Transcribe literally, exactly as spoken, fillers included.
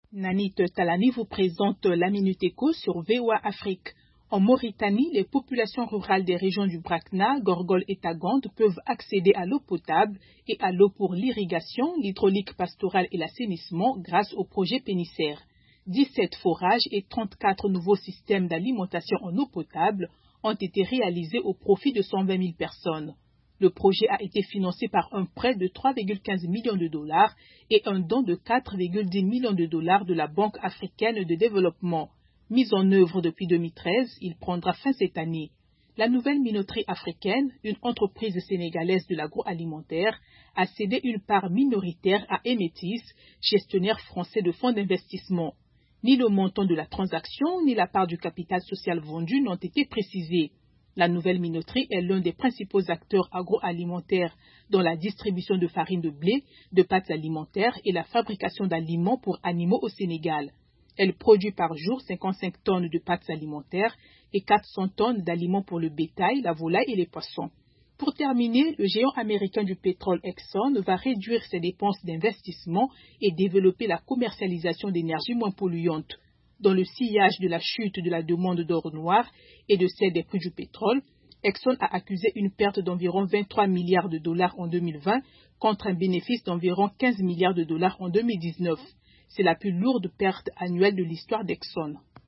Nanit Talani vous présente la Minute Éco sur V O A Afrique. En Mauritanie, les populations rurales des régions du Brakna, Gorgol et Tagande peuvent accéder à l'eau potable et à l'eau pour l'irrigation, l'hydraulique pastorale et l'assainissement grâce au projet Pénisser. dix-sept forages et trente-quatre nouveaux systèmes d'alimentation en eau potable ont été réalisés au profit de cent vingt mille personnes. Le projet a été financé par un prêt de trois virgule quinze millions de dollars et un don de quatre virgule dix millions de dollars de la Banque africaine de développement. Mis en œuvre depuis deux mille treize, il prendra fin cette année. La nouvelle minoterie africaine, une entreprise sénégalaise de l'agroalimentaire, a cédé une part minoritaire à Emetis, gestionnaire français de fonds d'investissement. Ni le montant de la transaction, ni la part du capital social vendu n'ont été précisés. La nouvelle minoterie est l'un des principaux acteurs agroalimentaires dans la distribution de farine de blé, de pâtes alimentaires et la fabrication d'aliments pour animaux au Sénégal. Elle produit par jour cinquante-cinq tonnes de pâtes alimentaires et quatre cents tonnes d'aliments pour le bétail, la volaille et les poissons. Pour terminer, le géant américain du pétrole Exxon va réduire ses dépenses d'investissement et développer la commercialisation d'énergie moins polluante. Dans le sillage de la chute de la demande d'or noir et de celle des prix du pétrole, Exxon a accusé une perte d'environ vingt-trois milliards de dollars en deux mille vingt contre un bénéfice d'environ quinze milliards de dollars en deux mille dix-neuf. C'est la plus lourde perte annuelle de l'histoire d'Exxon.